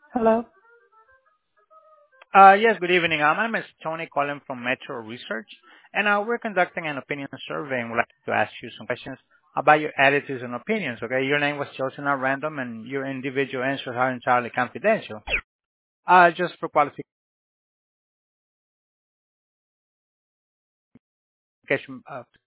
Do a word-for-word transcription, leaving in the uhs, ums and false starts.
Hello? Uh Yes, good evening. Uh, My name is Tony calling from Metro Research, and uh we're conducting an opinion survey, and would like to ask you some questions about your attitudes and opinions, okay? Your name was chosen at random, and your individual answers are entirely confidential. Uh Just for qualification uh,